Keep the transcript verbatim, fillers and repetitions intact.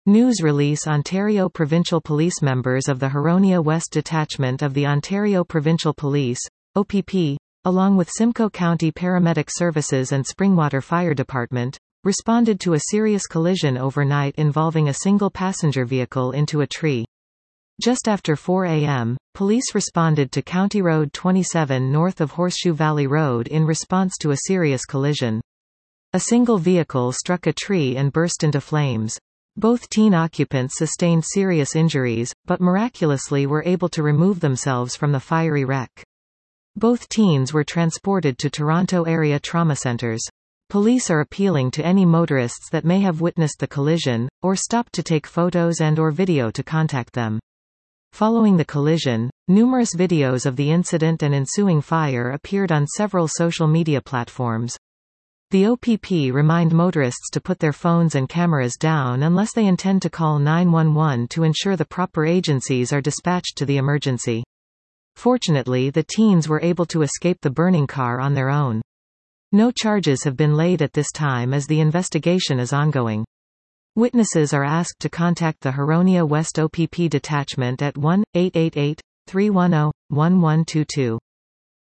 News release Ontario Provincial Police Members of the Huronia West Detachment of the Ontario Provincial Police, O P P, along with Simcoe County Paramedic Services and Springwater Fire Department, responded to a serious collision overnight involving a single passenger vehicle into a tree. Just after four A M, police responded to County Road twenty-seven north of Horseshoe Valley Road in response to a serious collision. A single vehicle struck a tree and burst into flames. Both teen occupants sustained serious injuries, but miraculously were able to remove themselves from the fiery wreck. Both teens were transported to Toronto area trauma centres. Police are appealing to any motorists that may have witnessed the collision, or stopped to take photos and or video to contact them. Following the collision, numerous videos of the incident and ensuing fire appeared on several social media platforms. The O P P remind motorists to put their phones and cameras down unless they intend to call nine one one to ensure the proper agencies are dispatched to the emergency. Fortunately, the teens were able to escape the burning car on their own. No charges have been laid at this time as the investigation is ongoing. Witnesses are asked to contact the Huronia West O P P detachment at one eight eight eight, three one zero, one one two two.